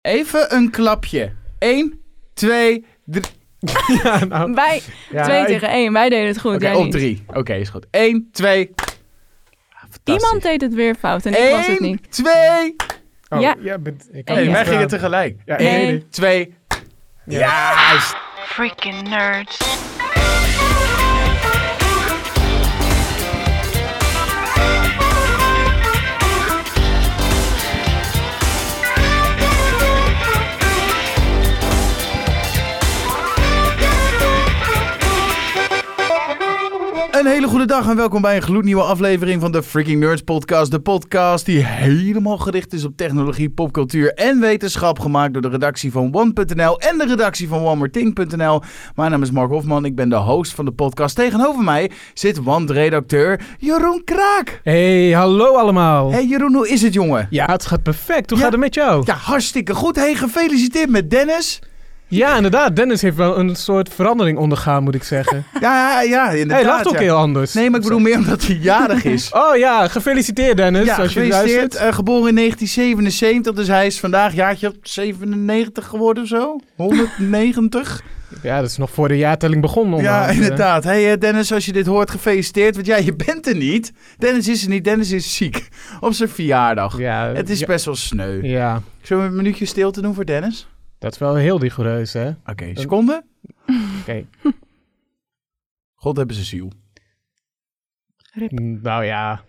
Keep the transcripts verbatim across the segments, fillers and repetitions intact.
Even een klapje. Eén, twee, drie. ja, nou. Wij, ja, twee ik... tegen één. Wij deden het goed. Oké, okay, op drie. Oké, okay, is goed. Eén, twee. Iemand deed het weer fout en ik Eén, was het niet. twee. Oh, ja. ja bent, ik Nee, wij gingen tegelijk. Ja, Eén, nee. twee. Ja. ja. Freaking nerds. Een hele goede dag en welkom bij een gloednieuwe aflevering van de Freaking Nerds podcast. De podcast die helemaal gericht is op technologie, popcultuur en wetenschap. Gemaakt door de redactie van one punt n l en de redactie van one more thing punt n l. Mijn naam is Mark Hofman, ik ben de host van de podcast. Tegenover mij zit one-redacteur Jeroen Kraak. Hey, hallo allemaal. Hey Jeroen, hoe is het jongen? Ja, het gaat perfect. Hoe ja, gaat het met jou? Ja, hartstikke goed. Hey, gefeliciteerd met Dennis. Ja, inderdaad. Dennis heeft wel een soort verandering ondergaan, moet ik zeggen. Ja, ja, ja inderdaad. Hij lacht ook ja. heel anders. Nee, maar ik bedoel meer omdat hij jarig is. Oh ja, gefeliciteerd Dennis. Ja, als gefeliciteerd. Je uh, geboren in negentien zevenenzeventig, dus hij is vandaag jaartje zevenennegentig geworden of zo. honderdnegentig. Ja, dat is nog voor de jaartelling begonnen. Ja, inderdaad. Hey Dennis, als je dit hoort, gefeliciteerd. Want ja, je bent er niet. Dennis is er niet. Dennis is ziek. Op zijn verjaardag. Ja, het is ja. best wel sneu. Ja. Zullen we een minuutje stilte doen voor Dennis? Dat is wel heel rigoureus, hè? Oké, okay, seconde. Oké. Okay. God hebben ze ziel. Rip. Nou ja.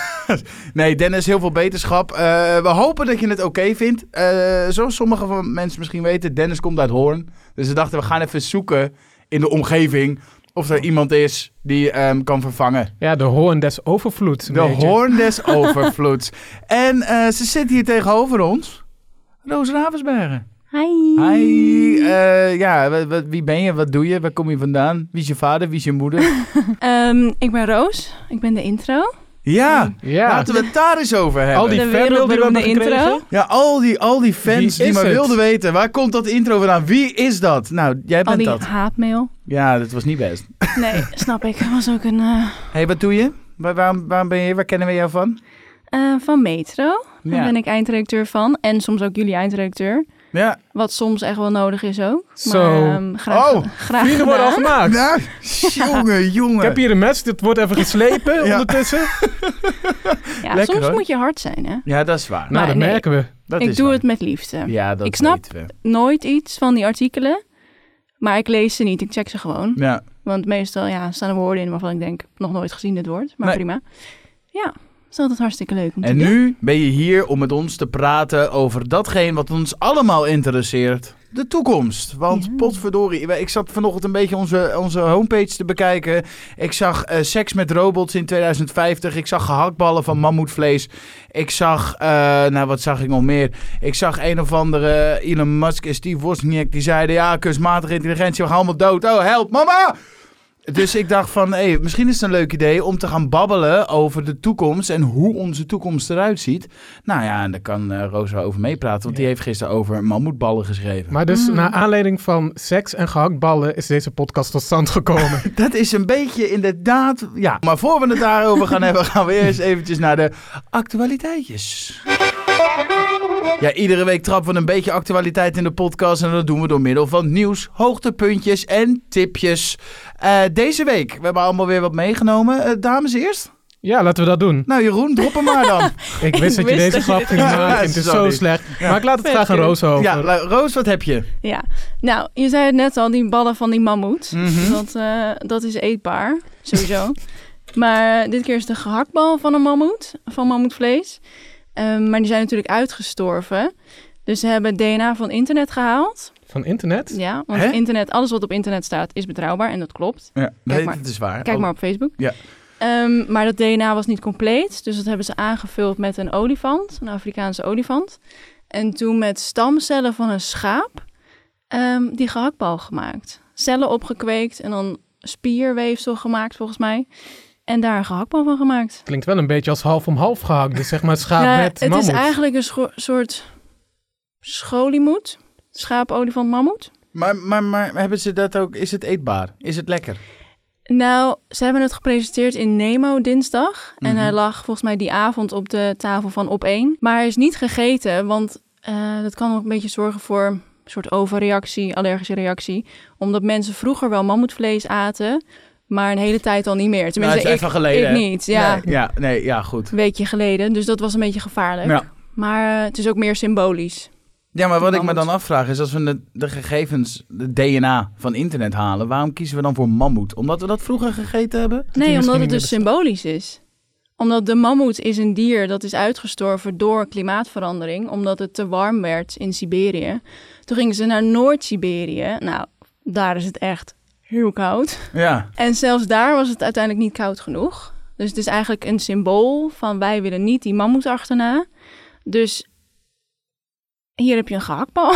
Nee, Dennis, heel veel beterschap. Uh, we hopen dat je het oké okay vindt. Uh, zoals sommige van mensen misschien weten, Dennis komt uit Hoorn. Dus we dachten, we gaan even zoeken in de omgeving of er iemand is die um, kan vervangen. Ja, de hoorn des overvloeds. De hoorn des overvloeds. En uh, ze zit hier tegenover ons. Roos Ravensbergen. Hi. Hi. Uh, ja, w- w- wie ben je? Wat doe je? Waar kom je vandaan? Wie is je vader? Wie is je moeder? um, ik ben Roos. Ik ben de intro. Ja, ja, laten we het daar eens over hebben. Al die de fanmail die we hebben intro. Ja, al die, al die fans die maar het? wilden weten. Waar komt dat intro vandaan? Wie is dat? Nou, jij bent dat. dat. Al die haatmail. Ja, dat was niet best. Nee, snap ik. Dat was ook een... Uh... Hé, hey, wat doe je? Waar, waarom, waarom ben je hier? Waar kennen we jou van? Uh, van Metro. Daar ja. ben ik eindredacteur van. En soms ook jullie eindredacteur. Ja. Wat soms echt wel nodig is ook. Zo. Maar, um, graag, oh, graag vrienden worden al gemaakt. Nou, jongen, jongen. Ik heb hier een mes. Dit wordt even geslepen ja. ondertussen. Ja, Lekker, soms hoor. moet je hard zijn, hè? Ja, dat is waar. Nou, maar dat nee, merken we. Dat ik is doe waar. het met liefde. Ja, dat ik snap weten we. nooit iets van die artikelen. Maar ik lees ze niet. Ik check ze gewoon. Ja. Want meestal ja, staan er woorden in waarvan ik denk... nog nooit gezien dit woord. Maar nee. prima. Ja, het is altijd hartstikke leuk om te En doen. nu ben je hier om met ons te praten over datgene wat ons allemaal interesseert. De toekomst. Want ja. potverdorie, ik zat vanochtend een beetje onze, onze homepage te bekijken. Ik zag uh, seks met robots in tweeduizend vijftig. Ik zag gehaktballen van mammoetvlees. Ik zag, uh, nou wat zag ik nog meer? Ik zag een of andere Elon Musk en Steve Wozniak die zeiden... ja, kunstmatige intelligentie, we gaan allemaal dood. Oh, help, mama! Dus ik dacht van, hey, misschien is het een leuk idee om te gaan babbelen over de toekomst en hoe onze toekomst eruit ziet. Nou ja, en daar kan uh, Rosa over meepraten, want die heeft gisteren over mammoetballen geschreven. Maar dus Mm. naar aanleiding van seks en gehaktballen is deze podcast tot stand gekomen. Dat is een beetje inderdaad, ja. Maar voor we het daarover gaan hebben, gaan we eerst eventjes naar de actualiteitjes. Ja, iedere week trappen we een beetje actualiteit in de podcast en dat doen we door middel van nieuws, hoogtepuntjes en tipjes. Uh, deze week, we hebben allemaal weer wat meegenomen. Uh, dames eerst? Ja, laten we dat doen. Nou Jeroen, drop hem maar dan. Ik wist Ik dat je wist deze dat grap je ging dit- maken. Ja, Het is sorry. zo slecht. Ja. Maar ik laat het Vet graag aan goed. Roos over. Ja, la- Roos, wat heb je? Ja, nou, je zei het net al, die ballen van die mammoet. Mhm. Dat, uh, dat is eetbaar, sowieso. Maar dit keer is de gehaktbal van een mammoet, van mammoetvlees. Um, maar die zijn natuurlijk uitgestorven. Dus ze hebben D N A van internet gehaald. Van internet? Ja, want Hè? internet, alles wat op internet staat is betrouwbaar en dat klopt. Ja, nee, maar. dat is waar. Kijk Oh, maar op Facebook. Ja. Um, maar dat D N A was niet compleet. Dus dat hebben ze aangevuld met een olifant, een Afrikaanse olifant. En toen met stamcellen van een schaap um, die gehaktbal gemaakt. Cellen opgekweekt en dan spierweefsel gemaakt volgens mij. En daar een gehaktbal van gemaakt. Klinkt wel een beetje als half om half gehakt. Dus zeg maar schaap Ja, met het mammoet. is eigenlijk een scho- soort scholiemoed. Schaap, olifant, mammoet. Maar, maar, maar hebben ze dat ook, is het eetbaar? Is het lekker? Nou, ze hebben het gepresenteerd in Nemo dinsdag. En Mhm. hij lag volgens mij die avond op de tafel van Op één. Maar hij is niet gegeten, want Uh, dat kan ook een beetje zorgen voor een soort overreactie, allergische reactie. Omdat mensen vroeger wel mammoetvlees aten, maar een hele tijd al niet meer. Tenminste, nou, het is ik, even geleden, ik niet. Ja. Nee, ja, nee, ja, goed. Een weekje geleden, dus dat was een beetje gevaarlijk. Ja. Maar uh, het is ook meer symbolisch. Ja, maar wat ik me dan afvraag is, als we de, de gegevens, de D N A van internet halen, waarom kiezen we dan voor mammoet? Omdat we dat vroeger gegeten hebben? Nee, omdat het dus symbolisch is. Omdat de mammoet is een dier dat is uitgestorven door klimaatverandering, omdat het te warm werd in Siberië. Toen gingen ze naar Noord-Siberië. Nou, daar is het echt heel koud. Ja. En zelfs daar was het uiteindelijk niet koud genoeg. Dus het is eigenlijk een symbool van wij willen niet die mammoet achterna. Dus hier heb je een gehaktbal.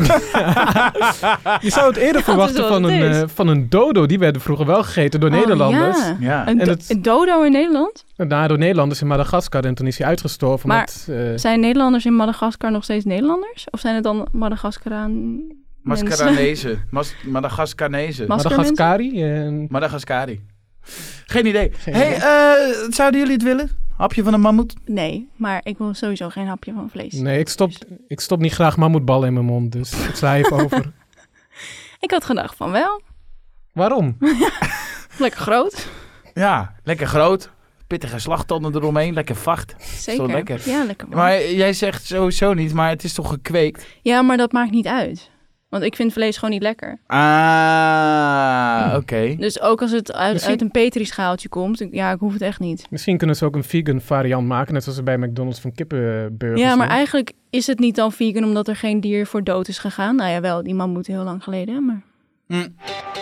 Je zou het eerder ja, verwachten het van, een, uh, van een dodo. Die werden vroeger wel gegeten door oh, Nederlanders. Ja. Ja. Een, do- het, een dodo in Nederland? Nou, door Nederlanders in Madagaskar. En toen is hij uitgestorven. Maar met, uh... zijn Nederlanders in Madagaskar nog steeds Nederlanders? Of zijn het dan Madagascaraan... Mascaranese. Mas- Madagascarese. Madagascari. En... Madagascari. Geen idee. Geen hey, idee. Uh, zouden jullie het willen? Hapje van een mammoet? Nee, maar ik wil sowieso geen hapje van vlees. Nee, ik stop, ik stop niet graag mammoetballen in mijn mond, dus ik sla even over. Ik had gedacht van wel. Waarom? Lekker groot. Ja, lekker groot. Pittige slagtanden eromheen, lekker vacht. Zeker. Zo lekker. Ja, lekker. Man. Maar jij zegt sowieso niet, maar het is toch gekweekt? Ja, maar dat maakt niet uit. Want ik vind vlees gewoon niet lekker. Ah, oké. Okay. Dus ook als het uit, Misschien... uit een Petri-schaaltje komt, ja, ik hoef het echt niet. Misschien kunnen ze ook een vegan variant maken, net zoals ze bij McDonald's van kippenburgers Ja, maar doen. eigenlijk is het niet dan vegan omdat er geen dier voor dood is gegaan. Nou ja, wel, die mammoet heel lang geleden, maar... Mm.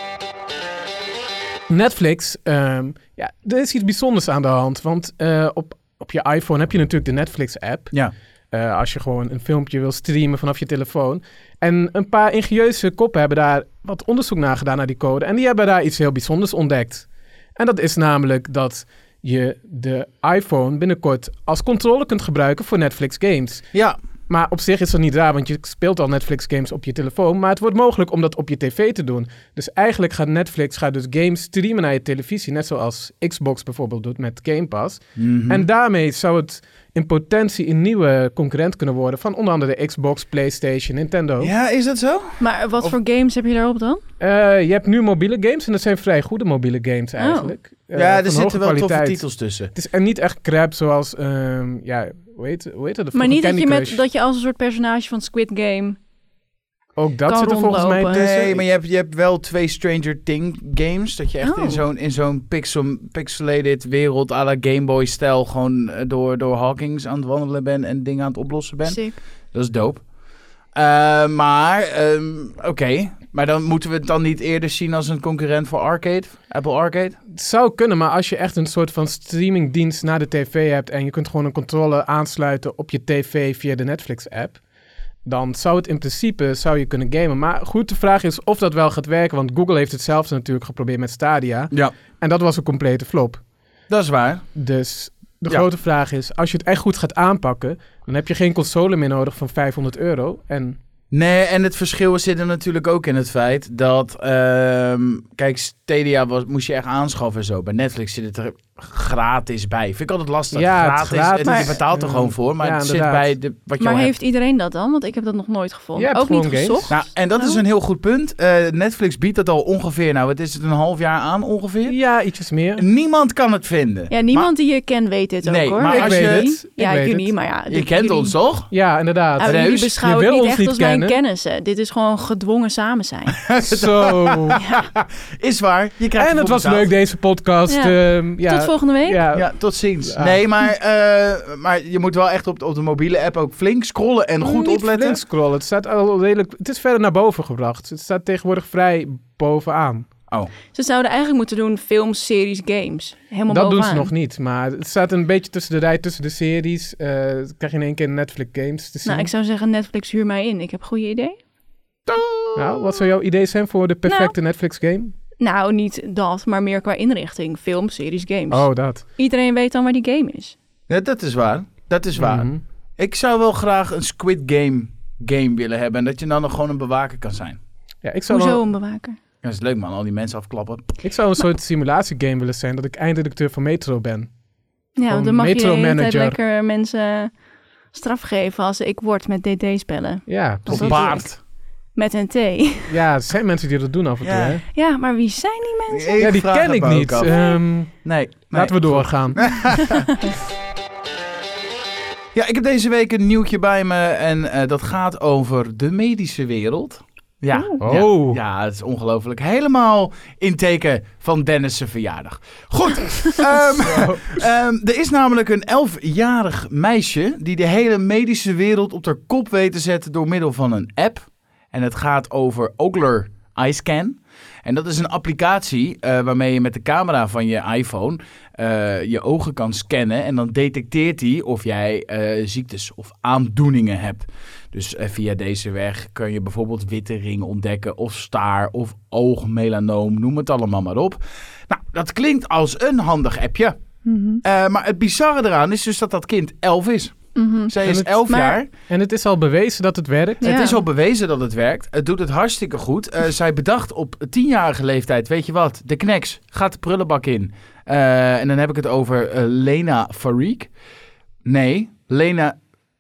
Netflix, um, ja, er is iets bijzonders aan de hand. Want uh, op, op je iPhone heb je natuurlijk de Netflix-app. Ja. Uh, als je gewoon een filmpje wil streamen vanaf je telefoon. En een paar ingenieuze koppen hebben daar wat onderzoek naar gedaan naar die code. En die hebben daar iets heel bijzonders ontdekt. En dat is namelijk dat je de iPhone binnenkort als controle kunt gebruiken voor Netflix games. Ja. Maar op zich is dat niet raar, want je speelt al Netflix games op je telefoon. Maar het wordt mogelijk om dat op je tv te doen. Dus eigenlijk gaat Netflix gaat dus games streamen naar je televisie. Net zoals Xbox bijvoorbeeld doet met Game Pass. Mm-hmm. En daarmee zou het in potentie een nieuwe concurrent kunnen worden van onder andere de Xbox, PlayStation, Nintendo. Ja, is dat zo? Maar wat of... voor games heb je daarop dan? Uh, je hebt nu mobiele games en dat zijn vrij goede mobiele games eigenlijk. Oh. Uh, ja, er zitten wel kwaliteit. toffe titels tussen. Het is en niet echt crap zoals, um, ja, hoe heet, hoe heet het? Maar niet dat je, met, dat je als een soort personage van Squid Game... Ook dat zit er volgens mij tussen. Nee, maar je hebt, je hebt wel twee Stranger Things games. Dat je echt oh. in zo'n, in zo'n pixel, pixelated wereld à la Game Boy-stijl gewoon door, door Hawkins aan het wandelen bent en dingen aan het oplossen bent. Sick. Dat is dope. Uh, maar, um, oké. Okay. Maar dan moeten we het dan niet eerder zien als een concurrent voor Arcade? Apple Arcade? Het zou kunnen, maar als je echt een soort van streamingdienst naar de tv hebt en je kunt gewoon een controle aansluiten op je tv via de Netflix-app, dan zou het in principe zou je kunnen gamen. Maar goed, de vraag is of dat wel gaat werken, want Google heeft het zelfs natuurlijk geprobeerd met Stadia. Ja. En dat was een complete flop. Dat is waar. Dus de ja. grote vraag is, als je het echt goed gaat aanpakken, dan heb je geen console meer nodig van vijfhonderd euro. En nee, en het verschil zit er natuurlijk ook in het feit dat, um, kijk, Stadia was, moest je echt aanschaffen en zo. Bij Netflix zit het er gratis bij. Vind ik altijd lastig. Ja, gratis, gratis. Maar, je betaalt er gewoon voor, maar ja, het inderdaad. zit bij de, wat je Maar heeft hebt. iedereen dat dan? Want ik heb dat nog nooit gevonden. Ja, ook niet games. gezocht. Nou, en dat nou. is een heel goed punt. Uh, Netflix biedt dat al ongeveer, nou, wat is het, een half jaar aan ongeveer? Ja, ietsjes meer. Niemand kan het vinden. Ja, niemand maar, die je kent weet dit nee, ook, hoor. maar ik als weet je, het. Ja, ik ik weet niet, het. maar ja. Je kent jullie, ons, toch? Ja, inderdaad. Ja, jullie Reus, beschouwen je het wil niet ons echt niet als kennen. mijn kennissen. Dit is gewoon gedwongen samen zijn. Zo. Ja. Is waar. Je krijgt En het was betaald. leuk, deze podcast. Ja. Um, ja. Tot volgende week. Ja. Ja, tot ziens. Ja. Nee, maar, uh, maar je moet wel echt op, op de mobiele app ook flink scrollen en goed Niet opletten. flink scrollen. Het staat al redelijk. Het is verder naar boven gebracht. Het staat tegenwoordig vrij bovenaan. Oh. Ze zouden eigenlijk moeten doen films, series, games. Helemaal Dat bovenaan. doen ze nog niet. Maar het staat een beetje tussen de rij, tussen de series. Uh, krijg je in één keer Netflix games te zien. Nou, ik zou zeggen Netflix huur mij in. Ik heb een goede idee. Nou, wat zou jouw idee zijn voor de perfecte Nou. Netflix game? Nou, niet dat, maar meer qua inrichting. Film, series, games. Oh, dat. Iedereen weet dan waar die game is. Ja, dat is waar. Dat is waar. Mm-hmm. Ik zou wel graag een Squid Game game willen hebben. En dat je dan nog gewoon een bewaker kan zijn. Ja, ik zou Hoezo wel, een bewaker? Ja, dat is leuk, man. Al die mensen afklappen. ik zou een soort simulatiegame willen zijn dat ik eindredacteur van Metro ben. Ja, Gewoon dan mag je de Metro hele tijd Manager. lekker mensen straf geven als ik word met D D-spellen. Ja, Dat Of is baard. Met een T. ja, er zijn mensen die dat doen af en toe, Ja. hè? Ja, maar wie zijn die mensen? Ik Ja, die vraag ken het ik me ook niet. af. Ehm, Nee. nee. laten we doorgaan. Ja, ik heb deze week een nieuwtje bij me en uh, dat gaat over de medische wereld. Ja, Oeh. ja, Oh. ja, het is ongelooflijk. Helemaal in teken van Dennis' verjaardag. Goed, um, um, er is namelijk een elfjarig meisje die de hele medische wereld op haar kop weet te zetten door middel van een app. En het gaat over Ookla iScan. En dat is een applicatie uh, waarmee je met de camera van je iPhone uh, je ogen kan scannen. En dan detecteert hij of jij uh, ziektes of aandoeningen hebt. Dus uh, via deze weg kun je bijvoorbeeld witte ring ontdekken of staar of oogmelanoom. Noem het allemaal maar op. Nou, dat klinkt als een handig appje. Mm-hmm. Uh, maar het bizarre eraan is dus dat dat kind elf is. Mm-hmm. Zij En is het- elf maar- jaar. En het is al bewezen dat het werkt. Ja. Het is al bewezen dat het werkt. Het doet het hartstikke goed. Uh, zij bedacht op tienjarige leeftijd, weet je wat, de kneks gaat de prullenbak in. Uh, en dan heb ik het over uh, Lena Farik. Nee, Lena,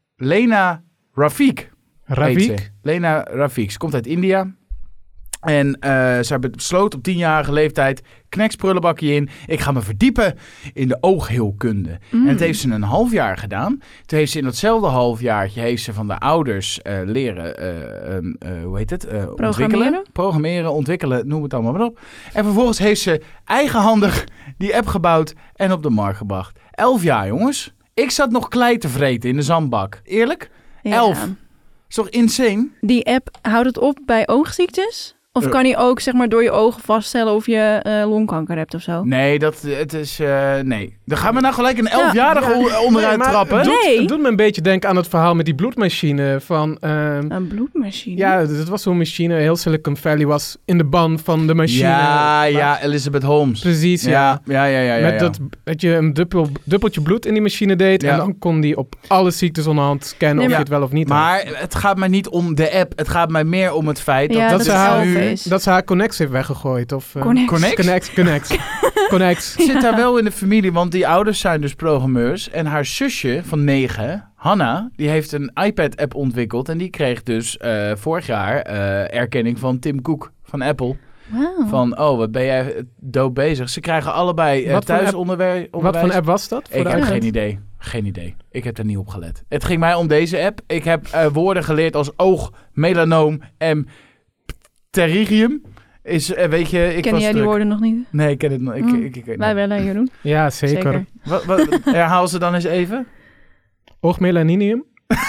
Lena Rafiq. heet Rafiq. ze. Lena Rafiq. Ze komt uit India. En uh, zij besloot op tienjarige leeftijd, kneks prullenbakje in. Ik ga me verdiepen in de oogheelkunde. Mm. En dat heeft ze een half jaar gedaan. Toen heeft ze in datzelfde halfjaartje heeft ze van de ouders uh, leren, uh, um, uh, hoe heet het? Uh, ontwikkelen. Programmeren, ontwikkelen, noem het allemaal maar op. En vervolgens heeft ze eigenhandig die app gebouwd en op de markt gebracht. Elf jaar, jongens. Ik zat nog klei te vreten in de zandbak. Eerlijk? Ja. Elf. Is toch insane? Die app, houdt het op bij oogziektes? Of Uh. kan hij ook zeg maar door je ogen vaststellen of je uh, longkanker hebt of zo? Nee, dat, het is... Uh, nee. Dan gaan we nou gelijk een elfjarige Ja. o- onderuit Nee, maar trappen. Het doet, Nee. het doet me een beetje denken aan het verhaal met die bloedmachine van... ehm, Een bloedmachine? ja, dat was zo'n machine. Heel Silicon Valley was in de ban van de machine. Ja, ja, Elizabeth Holmes. Precies, ja. Ja, ja, ja, ja. ja, Met ja. Dat, dat je een dubbel, dubbeltje bloed in die machine deed. Ja. En dan kon die op alle ziektes onderhand scannen Nee, of maar- je het wel of niet had. Maar het gaat mij niet om de app. Het gaat mij meer om het feit dat... Ja, dat, dat ze het haar, elf is. dat ze haar Connex heeft weggegooid. Of, uh, Connex. Connex? Connex, Connex. Connex. zit daar wel in de familie, want die ouders zijn dus programmeurs. En haar zusje van negen, Hanna, die heeft een iPad-app ontwikkeld. En die kreeg dus uh, vorig jaar uh, erkenning van Tim Cook van Apple. Wauw. Van, oh, wat ben jij dood bezig. Ze krijgen allebei uh, Wat voor thuisonderwijs. Wat voor een app was dat? Voor Ik de heb iPad? geen idee. Geen idee. Ik heb er niet op gelet. Het ging mij om deze app. Ik heb uh, woorden geleerd als oog, melanoom en pterigium. Is, uh, weet je, ik Ken was jij die druk. woorden nog niet? Nee, ik ken het nog. Ik, Mm. ik, ik, ik, Wij wel, Jeroen. Ja, zeker. Zeker. Wat, wat, herhaal ze dan eens even. Oogmelaninium?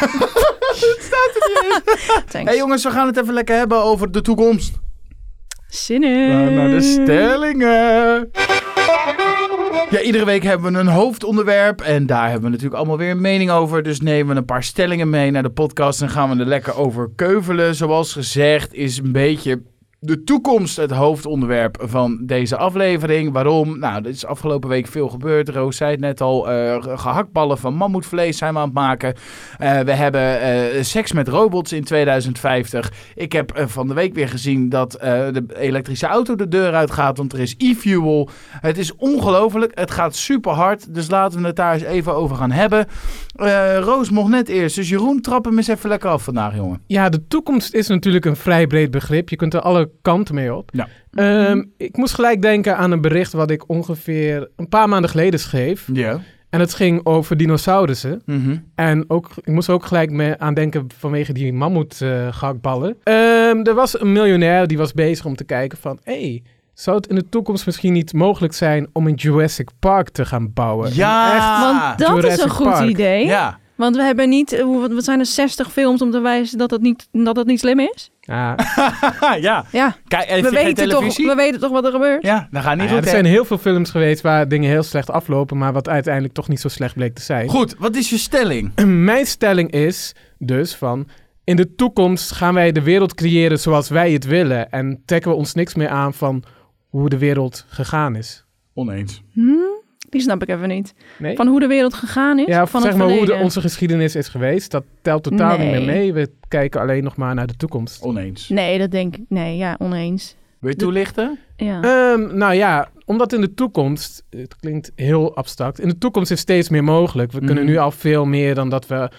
Thanks. Hey jongens, we gaan het even lekker hebben over de toekomst. Zin in. Nou, naar de stellingen. Ja, iedere week hebben we een hoofdonderwerp en daar hebben we natuurlijk allemaal weer een mening over. Dus nemen we een paar stellingen mee naar de podcast en gaan we er lekker over keuvelen. Zoals gezegd is een beetje de toekomst het hoofdonderwerp van deze aflevering. Waarom? Nou, er is afgelopen week veel gebeurd. Roos zei het net al. Uh, gehaktballen van mammoetvlees zijn we aan het maken. Uh, we hebben uh, seks met robots in tweeduizend vijftig. Ik heb uh, van de week weer gezien dat uh, de elektrische auto de deur uitgaat. Want er is e-fuel. Het is ongelooflijk. Het gaat super hard. Dus laten we het daar eens even over gaan hebben. Uh, Roos mocht net eerst. Dus Jeroen, trap hem eens even lekker af vandaag, jongen. Ja, de toekomst is natuurlijk een vrij breed begrip. Je kunt er alle kanten mee op. Ja. Um, ik moest gelijk denken aan een bericht wat ik ongeveer een paar maanden geleden schreef. Ja. En het ging over dinosaurussen. Mm-hmm. En ook, ik moest ook gelijk mee aan denken vanwege die mammoetgehaktballen. Um, er was een miljonair die was bezig om te kijken van... Hey, zou het in de toekomst misschien niet mogelijk zijn om een Jurassic Park te gaan bouwen? Ja. Echt, Want dat is Jurassic een goed Park. idee. Ja. Want we hebben niet, eh, hoe- wat zijn er, zestig films om te wijzen dat het niet, dat het niet slim is? ja. ja. Ja, Kijk, heeft we je geen weten, toch, televisie? we weten toch wat er gebeurt? Ja, dan gaat niet Nou ja, goed. er hè? zijn heel veel films geweest waar dingen heel slecht aflopen, maar wat uiteindelijk toch niet zo slecht bleek te zijn. Goed, wat is je stelling? Mijn stelling is dus van... In de toekomst gaan wij de wereld creëren zoals wij het willen. En trekken we ons niks meer aan van hoe de wereld gegaan is. Oneens. Hm? Die snap ik even niet. Nee? Van hoe de wereld gegaan is? ja, of van zeg het maar hoe de, verleden? onze geschiedenis is geweest. Dat telt totaal Nee. niet meer mee. We kijken alleen nog maar naar de toekomst. Oneens. Nee, dat denk ik. Nee, ja, oneens. Wil je toelichten? Ja. Ehm, nou ja, omdat in de toekomst... Het klinkt heel abstract. In de toekomst is steeds meer mogelijk. We kunnen Mhm. nu al veel meer dan dat we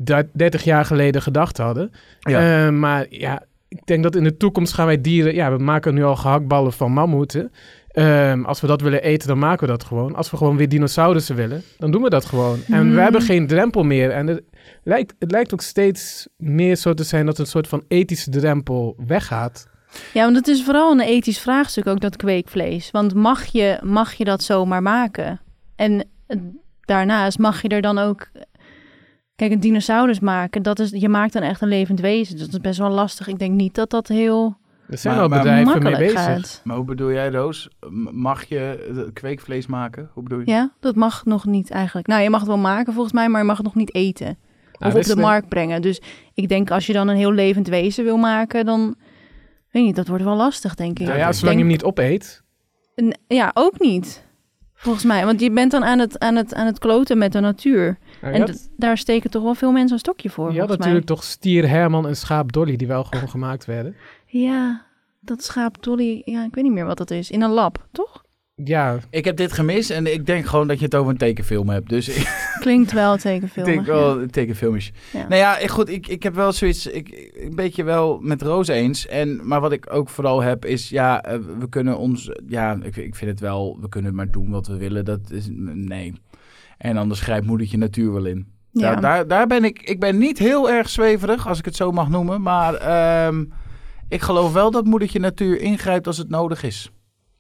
dertig jaar geleden gedacht hadden. Ja. Uh, maar ja, ik denk dat in de toekomst gaan wij dieren... Ja, we maken nu al gehaktballen van mammoeten. Um, als we dat willen eten, dan maken we dat gewoon. Als we gewoon weer dinosaurussen willen, dan doen we dat gewoon. Mm. En we hebben geen drempel meer. En het lijkt, het lijkt ook steeds meer zo te zijn dat een soort van ethische drempel weggaat. Ja, want het is vooral een ethisch vraagstuk ook, dat kweekvlees. Want mag je, mag je dat zomaar maken? En daarnaast mag je er dan ook... Kijk, een dinosaurus maken, dat is, je maakt dan echt een levend wezen. Dus dat is best wel lastig. Ik denk niet dat dat heel... Er zijn maar, al maar bedrijven mee bezig. Gaat. Maar hoe bedoel jij, Roos? Mag je kweekvlees maken? Hoe bedoel je? Ja, dat mag nog niet eigenlijk. Nou, je mag het wel maken volgens mij, maar je mag het nog niet eten. Of nou, op de ne- markt brengen. Dus ik denk als je dan een heel levend wezen wil maken, dan... Weet niet, dat wordt wel lastig, denk ik. Nou ja, ik zolang denk, je hem niet opeet. N- ja, ook niet. Volgens mij. Want je bent dan aan het, aan het, aan het kloten met de natuur. Nou, en had, d- daar steken toch wel veel mensen een stokje voor, Je had mij. natuurlijk toch stier Herman en schaap Dolly, die wel gewoon gemaakt werden. Ja, dat schaap Dolly, ja, ik weet niet meer wat dat is. In een lab, toch? Ja. Ik heb dit gemist en ik denk gewoon dat je het over een tekenfilm hebt. Dus klinkt wel tekenfilm. Ik denk wel ja. tekenfilmisch. Ja. Nou ja, goed, ik, ik heb wel zoiets, ik, een beetje wel met Roos eens. En, maar wat ik ook vooral heb is, ja, uh, we kunnen ons, ja, ik, ik vind het wel, we kunnen maar doen wat we willen. Dat is, nee. En anders grijpt moedertje natuur wel in. Ja. Daar, daar, daar ben ik, ik ben niet heel erg zweverig, als ik het zo mag noemen. Maar um, ik geloof wel dat moedertje natuur ingrijpt als het nodig is.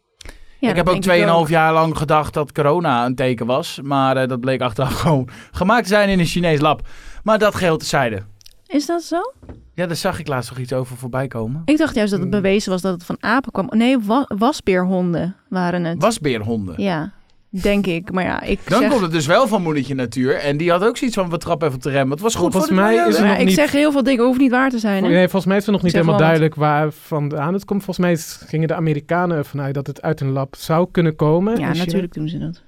Ja, ik heb ook tweeënhalf jaar lang gedacht dat corona een teken was. Maar uh, dat bleek achteraf gewoon gemaakt te zijn in een Chinees lab. Maar dat geheel tezijde. Is dat zo? Ja, daar zag ik laatst nog iets over voorbij komen. Ik dacht juist dat het bewezen was dat het van apen kwam. Nee, wa- wasbeerhonden waren het. Wasbeerhonden? Ja, denk ik. Maar ja, ik Dan zeg... komt het dus wel van moedertje natuur. En die had ook zoiets van, we trappen even op de rem. Het was goed volgens voor de mij is er ja, nog Ik niet... zeg heel veel dingen, hoeft niet waar te zijn. Hè? Nee, volgens mij is het nog niet helemaal wat. duidelijk waar vandaan het komt. Volgens mij gingen de Amerikanen ervan uit dat het uit een lab zou kunnen komen. Ja, natuurlijk doen ze dat.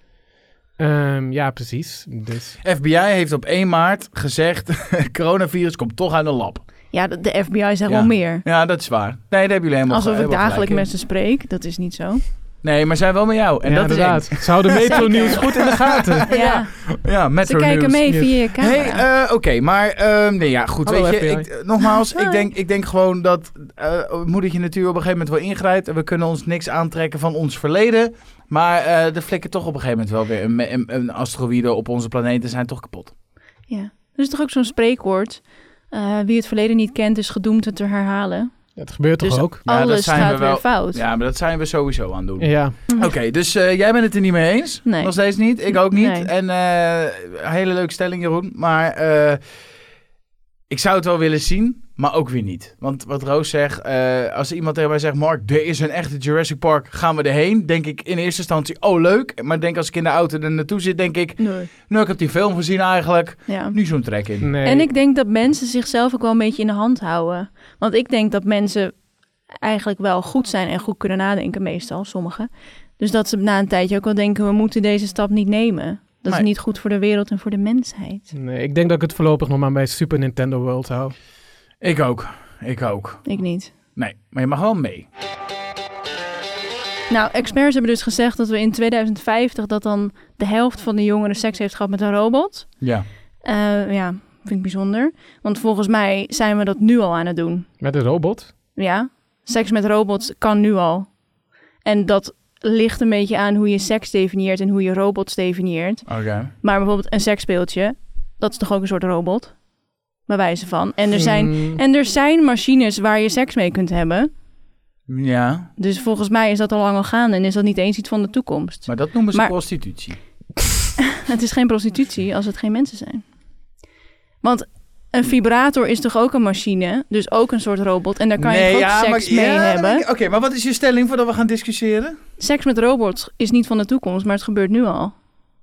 Um, ja, precies. Dus. F B I heeft op één maart gezegd, coronavirus komt toch uit een lab. Ja, de, de F B I zegt ja. wel meer. Ja, dat is waar. Nee, daar hebben jullie helemaal Alsof ge- ik dagelijks gelijk met ze spreek. Dat is niet zo. Nee, maar zij wel met jou. En ja, dat inderdaad. is Ze houden Metro Nieuws goed in de gaten. Ja, ja, ja Metro ze kijken News. mee via je camera. Hey, uh, oké, okay, maar um, nee, ja, goed, Hallo, weet je, F B I. ik, nogmaals, ik denk, ik denk gewoon dat uh, moedertje natuur op een gegeven moment wel ingrijpt en we kunnen ons niks aantrekken van ons verleden, maar uh, er flikken toch op een gegeven moment wel weer een, een, een asteroïde op onze planeet en zijn toch kapot. Ja, er is toch ook zo'n spreekwoord, uh, wie het verleden niet kent is gedoemd het te herhalen. Ja, het gebeurt dus toch ook? Alles ja, gaat we wel, weer fout. Ja, maar dat zijn we sowieso aan het doen. Ja. Oké, okay, dus uh, jij bent het er niet mee eens? Nee. Nog steeds niet? Ik ook niet. Nee. En uh, hele leuke stelling, Jeroen. Maar uh, ik zou het wel willen zien, maar ook weer niet. Want wat Roos zegt, uh, als iemand tegen mij zegt, Mark, er is een echte Jurassic Park, gaan we erheen? Denk ik in eerste instantie, oh leuk. Maar denk als ik in de auto er naartoe zit, denk ik, nee. nou ik heb die film gezien eigenlijk, ja. nu zo'n trek in. Nee. En ik denk dat mensen zichzelf ook wel een beetje in de hand houden. Want ik denk dat mensen eigenlijk wel goed zijn en goed kunnen nadenken, meestal, sommigen. Dus dat ze na een tijdje ook wel denken, we moeten deze stap niet nemen. Dat nee. is niet goed voor de wereld en voor de mensheid. Nee, ik denk dat ik het voorlopig nog maar bij Super Nintendo World hou. Ik ook. Ik ook. Ik niet. Nee, maar je mag wel mee. Nou, experts hebben dus gezegd dat we in tweeduizend vijftig... dat dan de helft van de jongeren seks heeft gehad met een robot. Ja. Uh, ja, vind ik bijzonder. Want volgens mij zijn we dat nu al aan het doen. Met een robot? Ja, seks met robots kan nu al. En dat ligt een beetje aan hoe je seks definieert en hoe je robots definieert. Oké. Okay. Maar bijvoorbeeld een seksspeeltje, dat is toch ook een soort robot? Bij wijze van. En er zijn, Hmm. en er zijn machines waar je seks mee kunt hebben. Ja. Dus volgens mij is dat al lang al gaande en is dat niet eens iets van de toekomst. Maar dat noemen ze maar, prostitutie. Het is geen prostitutie als het geen mensen zijn. Want een vibrator is toch ook een machine, dus ook een soort robot. En daar kan nee, je ook ja, seks maar, mee ja, hebben. Oké, okay, maar wat is je stelling voordat we gaan discussiëren? Seks met robots is niet van de toekomst, maar het gebeurt nu al.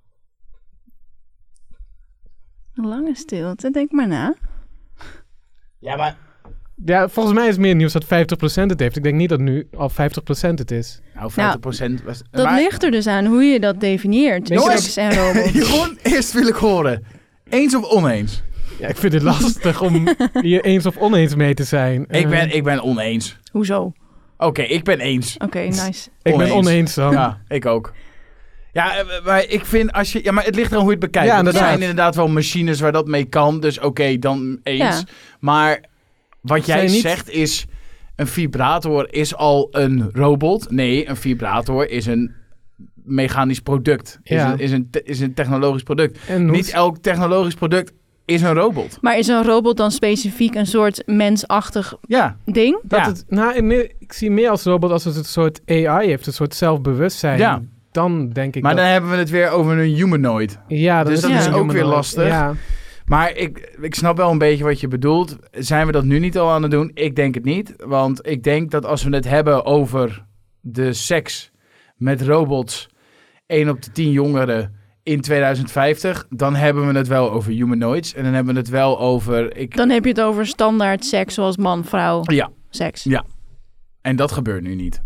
Een lange stilte, denk maar na. Ja, maar... Ja, volgens mij is het meer nieuws dat vijftig procent het heeft. Ik denk niet dat nu al vijftig procent het is. Nou, vijftig procent was... Dat maar... ligt er dus aan hoe je dat definieert. Seks en robots. Jeroen, eerst wil ik horen. Eens of oneens? Ja, ik vind het lastig om hier eens of oneens mee te zijn. Ik uh, ben, ik ben oneens. Hoezo? Oké, okay, ik ben eens. Oké, okay, nice. Ik oneens. ben oneens dan. Ja, ik ook. Ja, maar ik vind als je... Ja, maar het ligt eraan hoe je het bekijkt. Ja, Want er inderdaad. zijn inderdaad wel machines waar dat mee kan. Dus oké, okay, dan eens. Ja. Maar wat jij Zijn niet- zegt is... Een vibrator is al een robot. Nee, een vibrator is een mechanisch product. Is, Ja. een, is, een, te- is een technologisch product. En hoe- Niet elk technologisch product is een robot. Maar is een robot dan specifiek een soort mensachtig Ja, ding? dat ja. het, nou, ik meer- ik zie meer als robot als het een soort A I heeft, een soort zelfbewustzijn. Ja. Dan denk ik maar dat... dan hebben we het weer over een humanoid. ja, dus dat is een ook humanoid. weer lastig. Ja. Maar ik, ik snap wel een beetje wat je bedoelt. Zijn we dat nu niet al aan het doen? Ik denk het niet. Want ik denk dat als we het hebben over de seks met robots... één op de tien jongeren in tweeduizend vijftig... dan hebben we het wel over humanoids. En dan hebben we het wel over... Ik, Dan heb je het over standaard seks zoals man-vrouw ja, seks. Ja. en dat gebeurt nu niet.